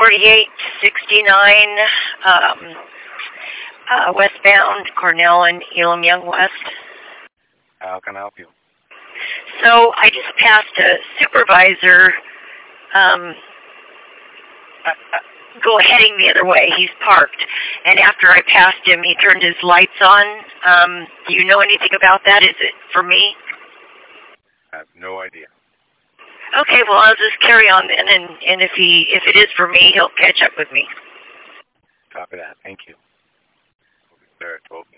4869 westbound, Cornell and Elam Young West. How can I help you? So I just passed a supervisor go heading the other way. He's parked. And after I passed him, he turned his lights on. Do you know anything about that? Is it for me? I have no idea. Okay, well, I'll just carry on then, and if it is for me, he'll catch up with me. Copy that. Thank you. We'll be there at 12.